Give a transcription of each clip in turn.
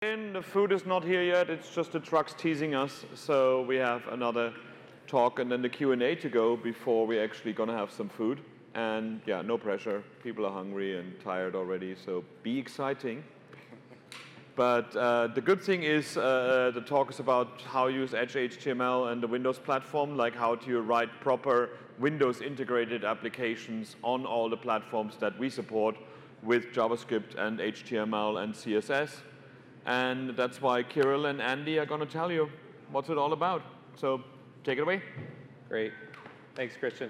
The food is not here yet. It's just the trucks teasing us. So we have another talk and then the Q&A to go before we're actually going to have some food. And yeah, no pressure. People are hungry and tired already, so be exciting. But the good thing is the talk is about how you use Edge HTML and the Windows platform, like how to write proper Windows integrated applications on all the platforms that we support with JavaScript and HTML and CSS. And that's why Kirill and Andy are going to tell you what's it all about. So take it away. Great. Thanks, Christian.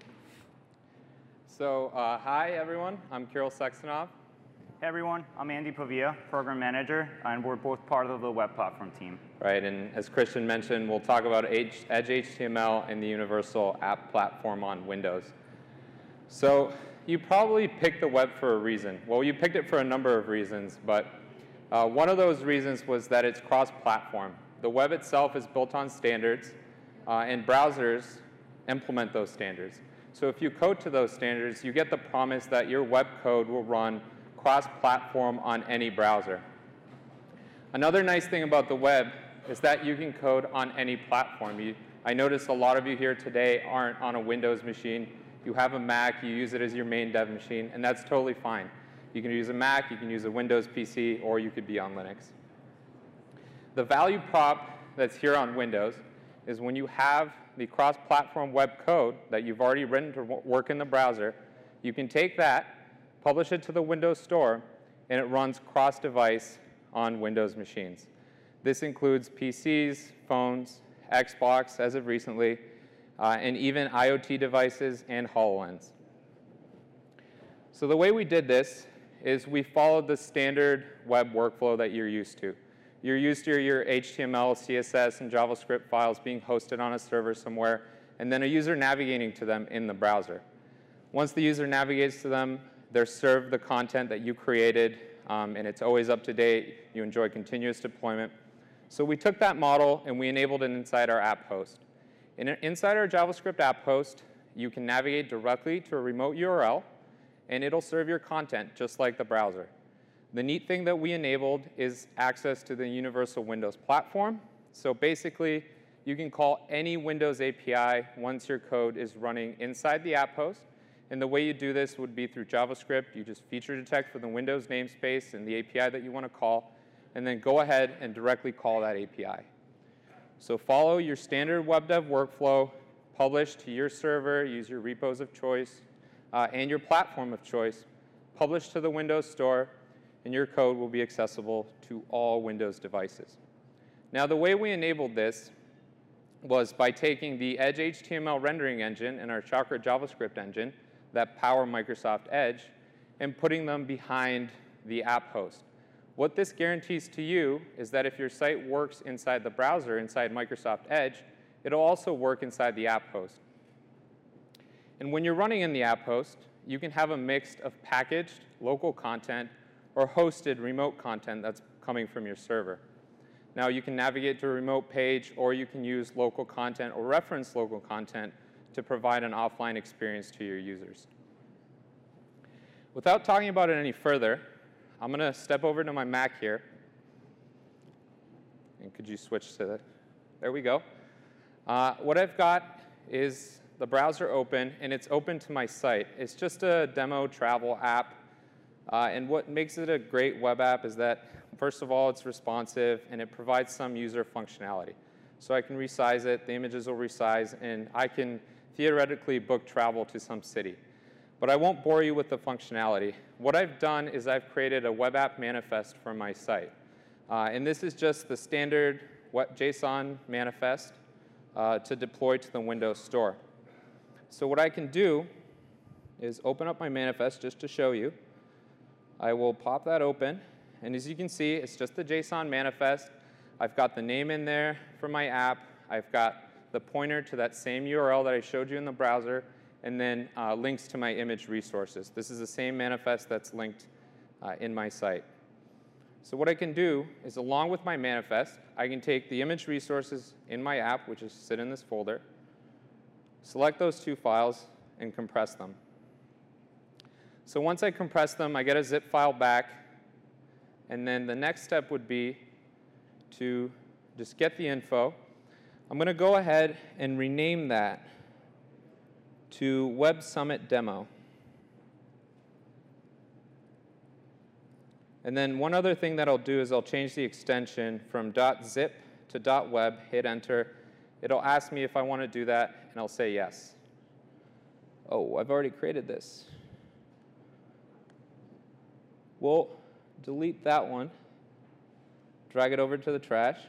So hi, everyone. I'm Kirill Sextonov. Hey, everyone. I'm Andy Pavia, Program Manager, and we're both part of the Web Platform team. Right, and as Christian mentioned, we'll talk about Edge HTML and the Universal App Platform on Windows. So you probably picked the web for a reason. Well, you picked it for a number of reasons, but one of those reasons was that it's cross-platform. The web itself is built on standards, and browsers implement those standards. So if you code to those standards, you get the promise that your web code will run cross-platform on any browser. Another nice thing about the web is that you can code on any platform. I notice a lot of you here today aren't on a Windows machine. You have a Mac, you use it as your main dev machine, and that's totally fine. You can use a Mac, you can use a Windows PC, or you could be on Linux. The value prop that's here on Windows is when you have the cross-platform web code that you've already written to work in the browser, you can take that, publish it to the Windows Store, and it runs cross-device on Windows machines. This includes PCs, phones, Xbox as of recently, and even IoT devices and HoloLens. So the way we did this is we followed the standard web workflow that you're used to. You're used to your HTML, CSS, and JavaScript files being hosted on a server somewhere, and then a user navigating to them in the browser. Once the user navigates to them, they're served the content that you created, and it's always up to date. You enjoy continuous deployment. So we took that model, and we enabled it inside our app host. Inside our JavaScript app host, you can navigate directly to a remote URL, and it'll serve your content just like the browser. The neat thing that we enabled is access to the Universal Windows Platform. So basically, you can call any Windows API once your code is running inside the app host. And the way you do this would be through JavaScript. You just feature detect for the Windows namespace and the API that you want to call, and then go ahead and directly call that API. So follow your standard web dev workflow, publish to your server, use your repos of choice, and your platform of choice, publish to the Windows Store, and your code will be accessible to all Windows devices. Now, the way we enabled this was by taking the Edge HTML rendering engine and our Chakra JavaScript engine that power Microsoft Edge and putting them behind the app host. What this guarantees to you is that if your site works inside the browser, inside Microsoft Edge, it'll also work inside the app host. And when you're running in the app host, you can have a mix of packaged local content or hosted remote content that's coming from your server. Now, you can navigate to a remote page, or you can use local content or reference local content to provide an offline experience to your users. Without talking about it any further, I'm going to step over to my Mac here. And could you switch to that? There we go. What I've got is the browser open, and it's open to my site. It's just a demo travel app. And what makes it a great web app is that, first of all, it's responsive, and it provides some user functionality. So I can resize it, the images will resize, and I can theoretically book travel to some city. But I won't bore you with the functionality. What I've done is I've created a web app manifest for my site. And this is just the standard JSON manifest to deploy to the Windows Store. So what I can do is open up my manifest just to show you. I will pop that open, and as you can see, it's just the JSON manifest. I've got the name in there for my app. I've got the pointer to that same URL that I showed you in the browser, and then links to my image resources. This is the same manifest that's linked in my site. So what I can do is, along with my manifest, I can take the image resources in my app, which is sit in this folder, select those two files, and compress them. So once I compress them, I get a zip file back And then the next step would be to just get the info. I'm going to go ahead and rename that to Web Summit Demo. And then one other thing that I'll do is I'll change the extension from .zip to .web, hit enter. It'll ask me if I want to do that, and I'll say yes. Oh, I've already created this. We'll delete that one, drag it over to the trash,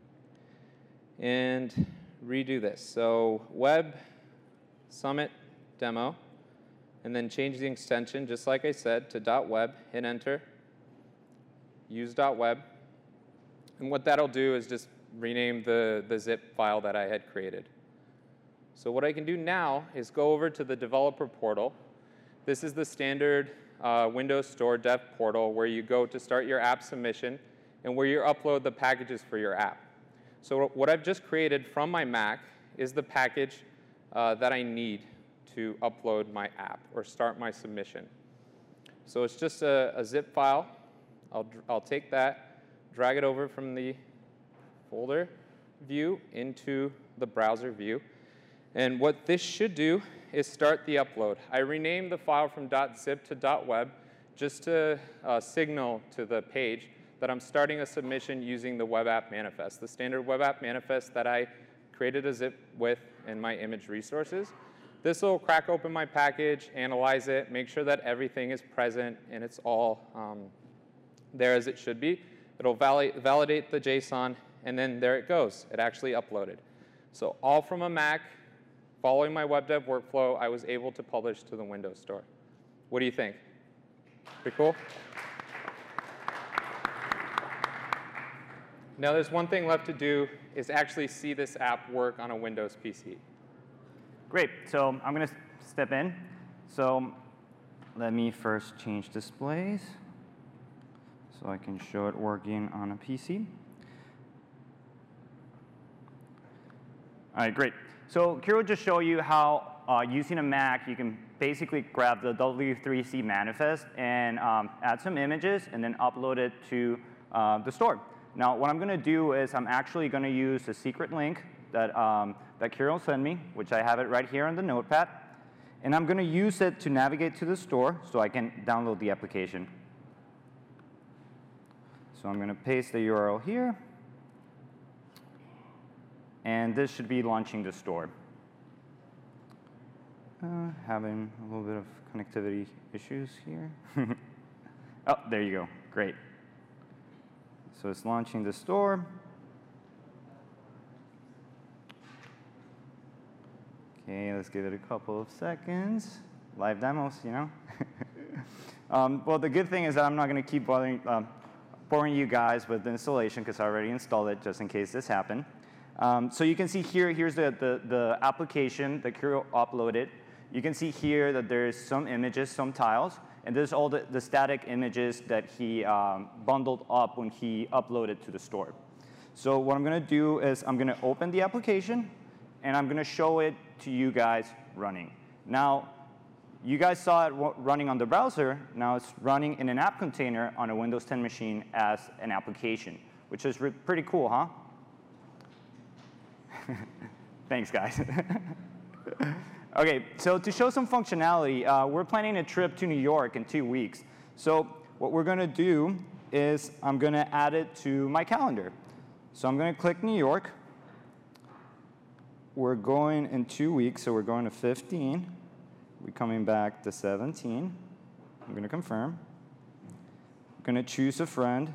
and redo this. So Web Summit Demo, and then change the extension, just like I said, to .web, hit enter, use .web. And what that'll do is just rename the zip file that I had created. So what I can do now is go over to the developer portal. This is the standard Windows Store dev portal where you go to start your app submission and where you upload the packages for your app. So what I've just created from my Mac is the package that I need to upload my app or start my submission. So it's just a zip file. I'll take that, drag it over from the folder view into the browser view. And what this should do is start the upload. I renamed the file from .zip to .web just to signal to the page that I'm starting a submission using the web app manifest, the standard web app manifest that I created a zip with in my image resources. This will crack open my package, analyze it, make sure that everything is present and it's all there as it should be. It'll validate the JSON, and then there it goes. It actually uploaded. So all from a Mac, following my web dev workflow, I was able to publish to the Windows Store. What do you think? Pretty cool? Now there's one thing left to do is actually see this app work on a Windows PC. Great. So I'm going to step in. So let me first change displays so I can show it working on a PC. All right, great. So Kirill just showed you how using a Mac, you can basically grab the W3C manifest and add some images and then upload it to the store. Now, what I'm going to do is I'm actually going to use a secret link that, that Kirill sent me, which I have it right here on the notepad. And I'm going to use it to navigate to the store so I can download the application. So I'm going to paste the URL here. And this should be launching the store. Having a little bit of connectivity issues here. Oh, there you go. Great. So it's launching the store. Okay, let's give it a couple of seconds. Live demos, you know. Well, the good thing is that I'm not going to keep boring you guys with the installation because I already installed it just in case this happened. So you can see here, here's the application that Kirill uploaded. You can see here that there's some images, some tiles, and there's all the static images that he bundled up when he uploaded to the store. So what I'm going to do is I'm going to open the application, and I'm going to show it to you guys running. Now, you guys saw it running on the browser. Now it's running in an app container on a Windows 10 machine as an application, which is pretty cool, huh? Thanks, guys. OK, so to show some functionality, we're planning a trip to New York in 2 weeks. So what we're going to do is I'm going to add it to my calendar. So I'm going to click New York. We're going in 2 weeks, so we're going to 15. We're coming back to 17. I'm going to confirm. I'm going to choose a friend.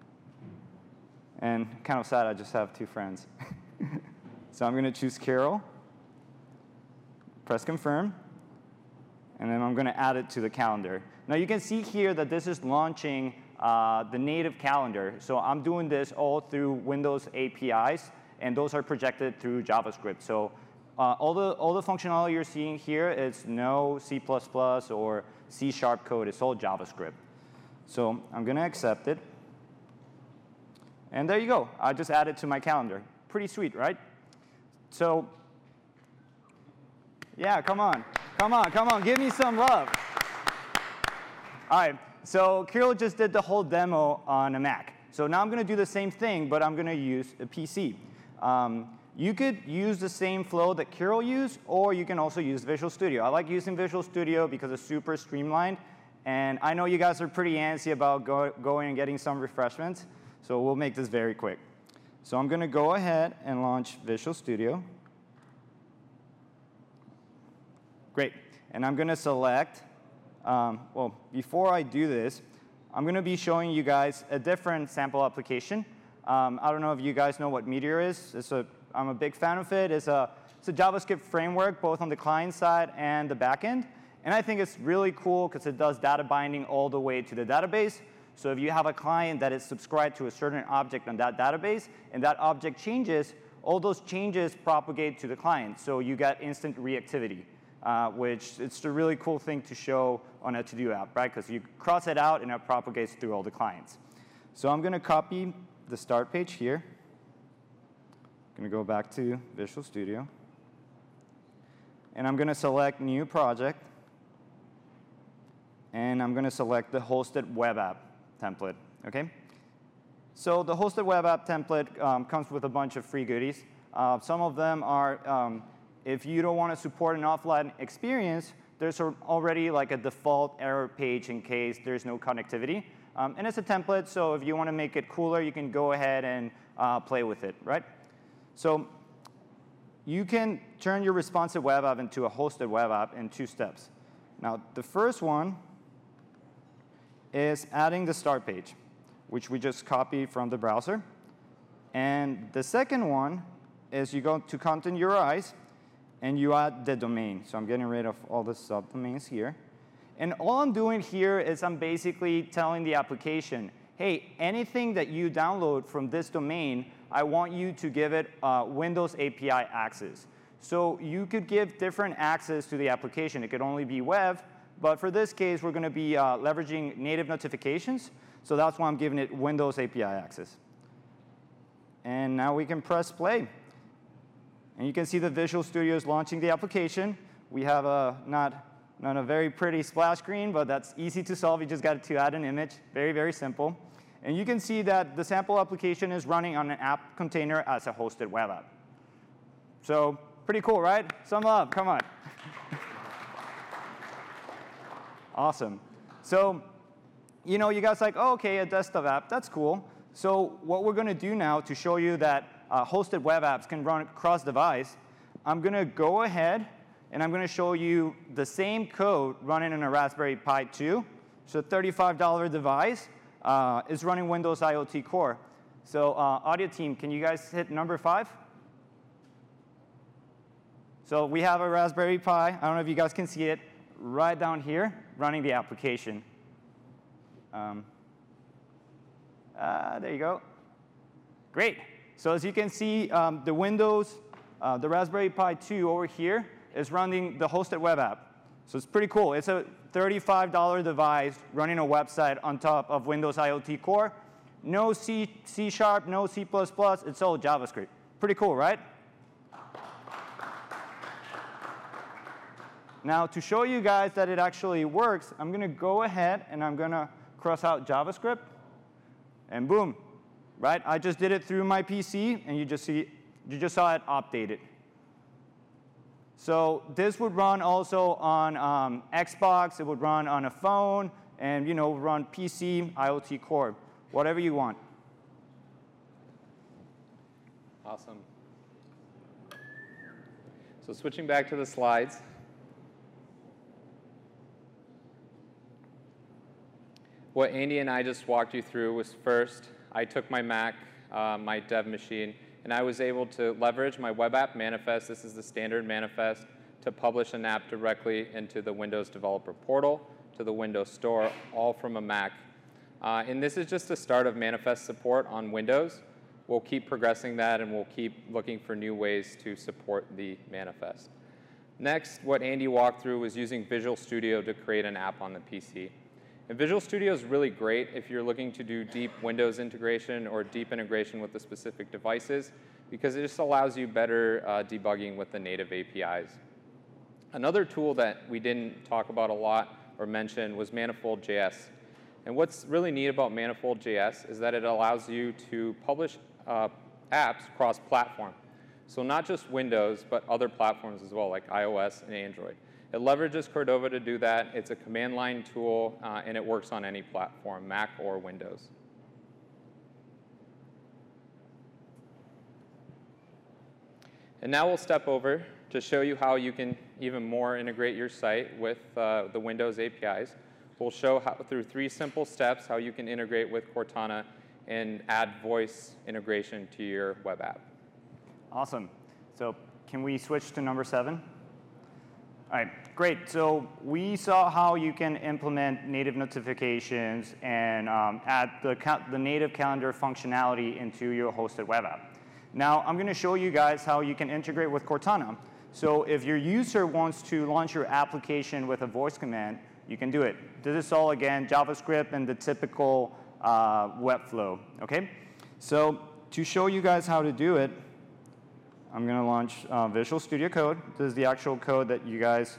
And kind of sad, I just have 2 friends. So I'm going to choose Carol. Press confirm. And then I'm going to add it to the calendar. Now you can see here that this is launching the native calendar. So I'm doing this all through Windows APIs. And those are projected through JavaScript. So all the functionality you're seeing here is no C++ or C# code. It's all JavaScript. So I'm going to accept it. And there you go. I just added it to my calendar. Pretty sweet, right? So yeah, come on. Come on, come on. Give me some love. All right. So Kirill just did the whole demo on a Mac. So now I'm going to do the same thing, but I'm going to use a PC. You could use the same flow that Kirill used, or you can also use Visual Studio. I like using Visual Studio because it's super streamlined. And I know you guys are pretty antsy about going and getting some refreshments, so we'll make this very quick. So I'm going to go ahead and launch Visual Studio. Great. And I'm going to select, well, before I do this, I'm going to be showing you guys a different sample application. I don't know if you guys know what Meteor is. I'm a big fan of it. It's a JavaScript framework, both on the client side and the back end. And I think it's really cool because it does data binding all the way to the database. So if you have a client that is subscribed to a certain object on that database, and that object changes, all those changes propagate to the client. So you get instant reactivity, which it's a really cool thing to show on a to-do app, right? Because you cross it out, and it propagates through all the clients. So I'm going to copy the start page here. I'm going to go back to Visual Studio. And I'm going to select New Project. And I'm going to select the hosted web app template. Okay? So the hosted web app template comes with a bunch of free goodies. Some of them are, if you don't want to support an offline experience, there's already like a default error page in case there's no connectivity. And it's a template, so if you want to make it cooler, you can go ahead and play with it, right? So you can turn your responsive web app into a hosted web app in 2 steps. Now, the first one is adding the start page, which we just copied from the browser. And the second one is you go to Content URIs, and you add the domain. So I'm getting rid of all the subdomains here. And all I'm doing here is I'm basically telling the application, hey, anything that you download from this domain, I want you to give it Windows API access. So you could give different access to the application. It could only be web. But for this case, we're going to be leveraging native notifications. So that's why I'm giving it Windows API access. And now we can press play. And you can see the Visual Studio is launching the application. We have not a very pretty splash screen, but that's easy to solve. You just got to add an image. Very, very simple. And you can see that the sample application is running on an app container as a hosted web app. So pretty cool, right? Sum up. Come on. Awesome. So, you guys are like, oh, OK, a desktop app. That's cool. So what we're going to do now to show you that hosted web apps can run cross-device, I'm going to go ahead, and I'm going to show you the same code running on a Raspberry Pi 2. So a $35 device is running Windows IoT Core. So audio team, can you guys hit number 5? So we have a Raspberry Pi. I don't know if you guys can see it. Right down here, running the application. There you go. Great. So as you can see, the Windows, the Raspberry Pi 2 over here is running the hosted web app. So it's pretty cool. It's a $35 device running a website on top of Windows IoT Core. No C#, no C++. It's all JavaScript. Pretty cool, right? Now, to show you guys that it actually works, I'm going to go ahead and I'm going to cross out JavaScript. And boom, right? I just did it through my PC, and you just saw it updated. So this would run also on Xbox. It would run on a phone, and run PC, IoT Core, whatever you want. Awesome. So switching back to the slides. What Andy and I just walked you through was first, I took my Mac, my dev machine, and I was able to leverage my web app manifest. This is the standard manifest to publish an app directly into the Windows Developer Portal, to the Windows Store, all from a Mac. And this is just the start of manifest support on Windows. We'll keep progressing that, and we'll keep looking for new ways to support the manifest. Next, what Andy walked through was using Visual Studio to create an app on the PC. And Visual Studio is really great if you're looking to do deep Windows integration or deep integration with the specific devices, because it just allows you better debugging with the native APIs. Another tool that we didn't talk about a lot or mention was Manifold.js. And what's really neat about Manifold.js is that it allows you to publish apps cross-platform. So not just Windows, but other platforms as well, like iOS and Android. It leverages Cordova to do that. It's a command line tool, and it works on any platform, Mac or Windows. And now we'll step over to show you how you can even more integrate your site with the Windows APIs. We'll show how, through 3 simple steps, how you can integrate with Cortana and add voice integration to your web app. Awesome. So can we switch to number 7? All right, great. So we saw how you can implement native notifications and add the native calendar functionality into your hosted web app. Now I'm going to show you guys how you can integrate with Cortana. So if your user wants to launch your application with a voice command, you can do it. This is all, again, JavaScript and the typical Webflow, okay? So to show you guys how to do it, I'm going to launch Visual Studio Code. This is the actual code that you guys,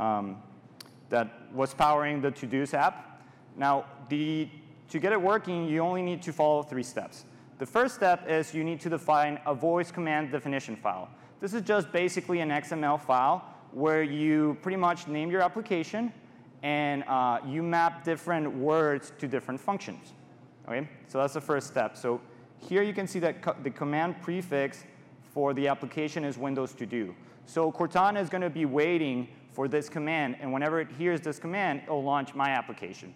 that was powering the To-Dos app. Now, to get it working, you only need to follow 3 steps. The first step is you need to define a voice command definition file. This is just basically an XML file where you pretty much name your application and you map different words to different functions. Okay? So that's the first step. So here you can see that the command prefix for the application is Windows To Do. So Cortana is going to be waiting for this command, and whenever it hears this command, it'll launch my application.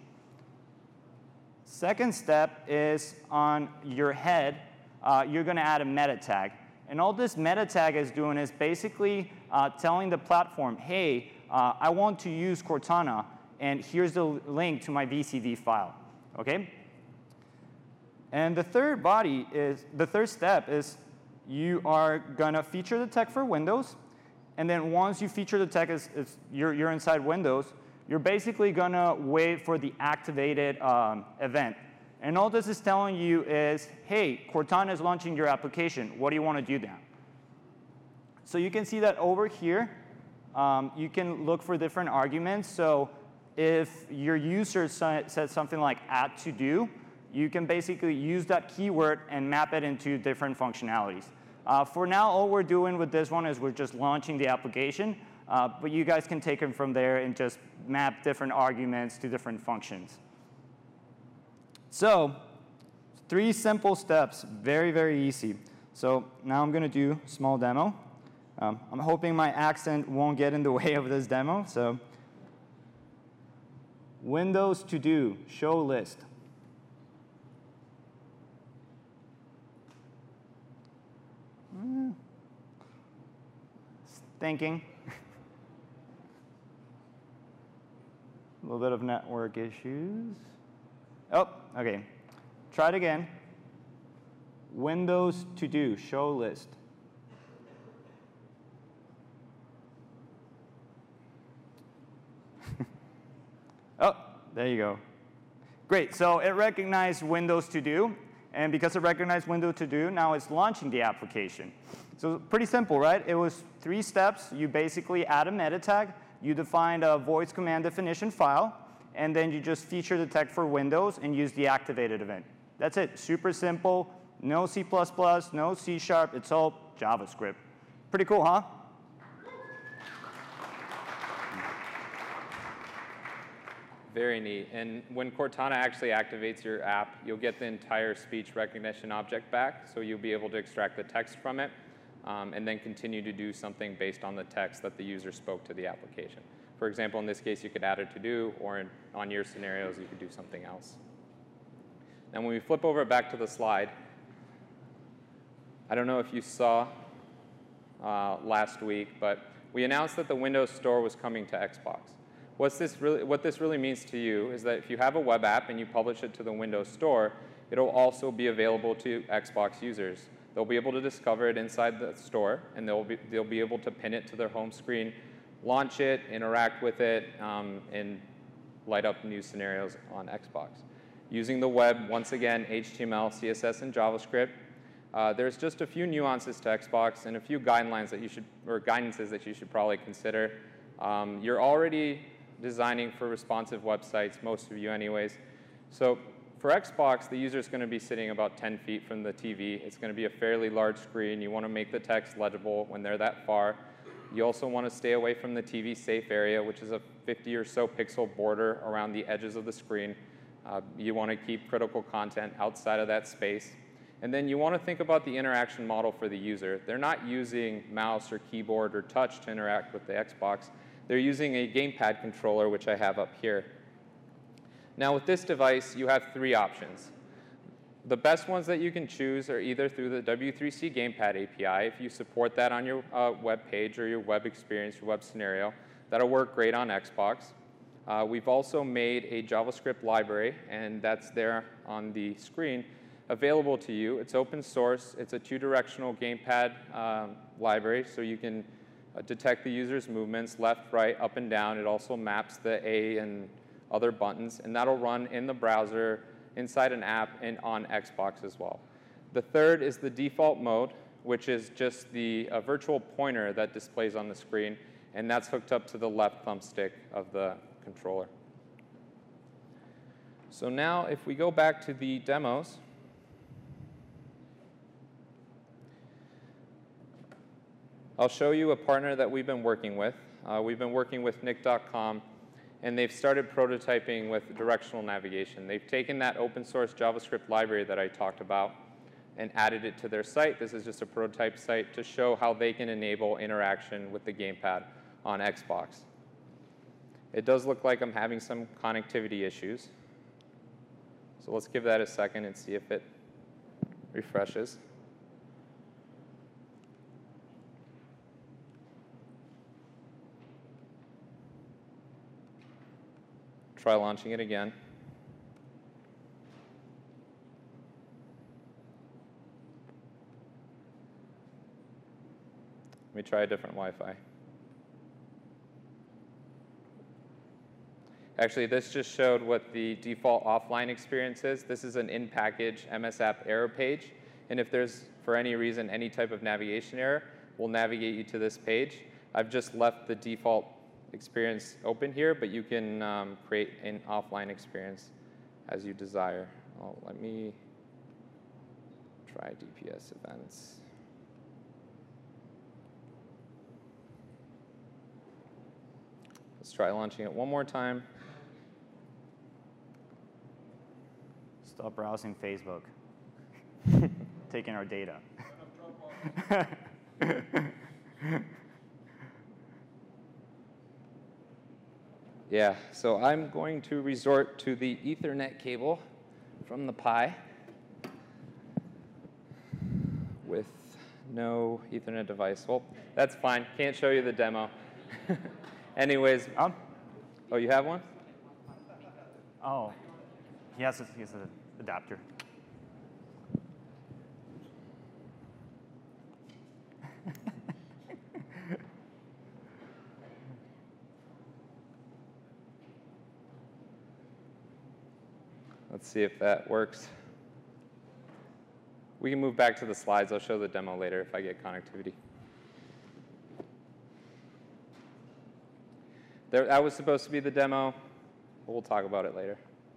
Second step is on your head, you're going to add a meta tag. And all this meta tag is doing is basically telling the platform, hey, I want to use Cortana, and here's the link to my VCV file. Okay? And the third step is you are going to feature the tag for Windows. And then once you feature the tag, you're inside Windows, you're basically going to wait for the activated event. And all this is telling you is, hey, Cortana is launching your application. What do you want to do now? So you can see that over here, you can look for different arguments. So if your user says something like add to do, you can basically use that keyword and map it into different functionalities. For now, all we're doing with this one is we're just launching the application. But you guys can take it from there and just map different arguments to different functions. So 3 simple steps, very, very easy. So now I'm going to do a small demo. I'm hoping my accent won't get in the way of this demo. So Windows To Do, show list. Thinking. A little bit of network issues. Oh, OK. Try it again. Windows To Do, show list. Oh, there you go. Great. So it recognized Windows To Do. And because it recognized Windows To Do, now it's launching the application. So pretty simple, right? It was 3 steps. You basically add a meta tag. You defined a voice command definition file. And then you just feature the tag for Windows and use the activated event. That's it. Super simple. No C++, no C#. It's all JavaScript. Pretty cool, huh? Very neat. And when Cortana actually activates your app, you'll get the entire speech recognition object back. So you'll be able to extract the text from it and then continue to do something based on the text that the user spoke to the application. For example, in this case, you could add a to-do, or on your scenarios, you could do something else. Now, when we flip over back to the slide, I don't know if you saw last week, but we announced that the Windows Store was coming to Xbox. What this really means to you is that if you have a web app and you publish it to the Windows Store, it'll also be available to Xbox users. They'll be able to discover it inside the store, and they'll be able to pin it to their home screen, launch it, interact with it, and light up new scenarios on Xbox. Using the web, once again, HTML, CSS, and JavaScript. There's just a few nuances to Xbox and a few guidelines that guidances that you should probably consider. You're already designing for responsive websites, most of you anyways. So for Xbox, the user is going to be sitting about 10 feet from the TV. It's going to be a fairly large screen. You want to make the text legible when they're that far. You also want to stay away from the TV safe area, which is a 50 or so pixel border around the edges of the screen. You want to keep critical content outside of that space. And then you want to think about the interaction model for the user. They're not using mouse or keyboard or touch to interact with the Xbox. They're using a gamepad controller, which I have up here. Now with this device, you have three options. The best ones that you can choose are either through the W3C Gamepad API, if you support that on your web page or your web experience, your web scenario. That'll work great on Xbox. We've also made a JavaScript library, and that's there on the screen, available to you. It's open source. It's a two-directional gamepad library, so you can detect the user's movements, left, right, up, and down. It also maps the A and other buttons, and that'll run in the browser, inside an app, and on Xbox as well. The third is the default mode, which is just the virtual pointer that displays on the screen, and that's hooked up to the left thumbstick of the controller. So now if we go back to the demos, I'll show you a partner that we've been working with. We've been working with Nick.com, and they've started prototyping with directional navigation. They've taken that open source JavaScript library that I talked about and added it to their site. This is just a prototype site to show how they can enable interaction with the gamepad on Xbox. It does look like I'm having some connectivity issues. So let's give that a second and see if it refreshes. Try launching it again. Let me try a different Wi-Fi. Actually, this just showed what the default offline experience is. This is an in-package MS App error page. And if there's, for any reason, any type of navigation error, we'll navigate you to this page. I've just left the default experience open here, but you can create an offline experience as you desire. Oh, let me try DPS events. Let's try launching it one more time. Stop browsing Facebook. Taking our data. Yeah, so I'm going to resort to the Ethernet cable from the Pi with no Ethernet device. Well, that's fine. Can't show you the demo. Anyways, oh, you have one? Oh, he has an adapter. Let's see if that works. We can move back to the slides. I'll show the demo later if I get connectivity. That was supposed to be the demo, but we'll talk about it later.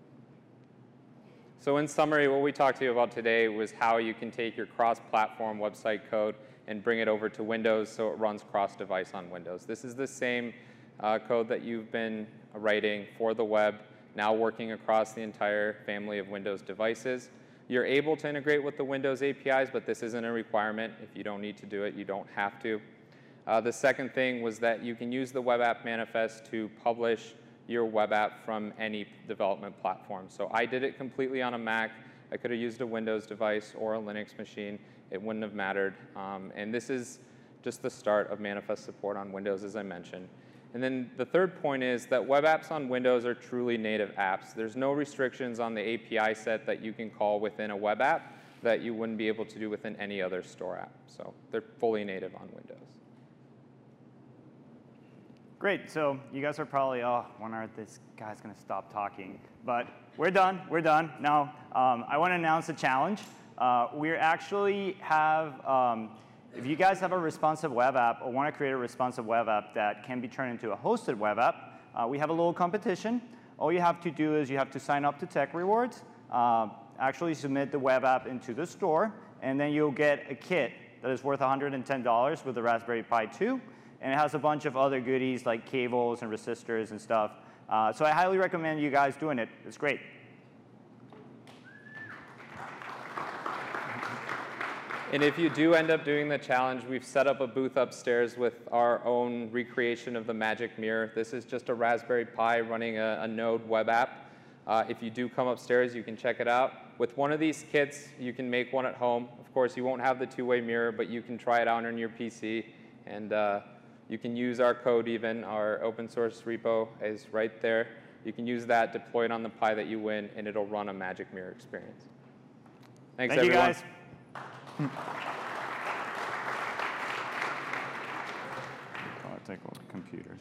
So in summary, what we talked to you about today was how you can take your cross-platform website code and bring it over to Windows so it runs cross-device on Windows. This is the same code that you've been writing for the web, now working across the entire family of Windows devices. You're able to integrate with the Windows APIs, but this isn't a requirement. If you don't need to do it, you don't have to. The second thing was that you can use the web app manifest to publish your web app from any development platform. So I did it completely on a Mac. I could have used a Windows device or a Linux machine. It wouldn't have mattered. And this is just the start of manifest support on Windows, as I mentioned. And then the third point is that web apps on Windows are truly native apps. There's no restrictions on the API set that you can call within a web app that you wouldn't be able to do within any other store app. So they're fully native on Windows. Great. So you guys are probably, oh, when are this guy's going to stop talking? But we're done. We're done. Now, I want to announce a challenge. We actually have, if you guys have a responsive web app or want to create a responsive web app that can be turned into a hosted web app, we have a little competition. All you have to do is you have to sign up to Tech Rewards, actually submit the web app into the store, and then you'll get a kit that is worth $110 with the Raspberry Pi 2, and it has a bunch of other goodies like cables and resistors and stuff. So I highly recommend you guys doing it. It's great. And if you do end up doing the challenge, we've set up a booth upstairs with our own recreation of the Magic Mirror. This is just a Raspberry Pi running a Node web app. If you do come upstairs, you can check it out. With one of these kits, you can make one at home. Of course, you won't have the two-way mirror, but you can try it out on your PC. And you can use our code even. Our open source repo is right there. You can use that, deploy it on the Pi that you win, and it'll run a Magic Mirror experience. Thanks, Thank everyone. you, guys. Take computers.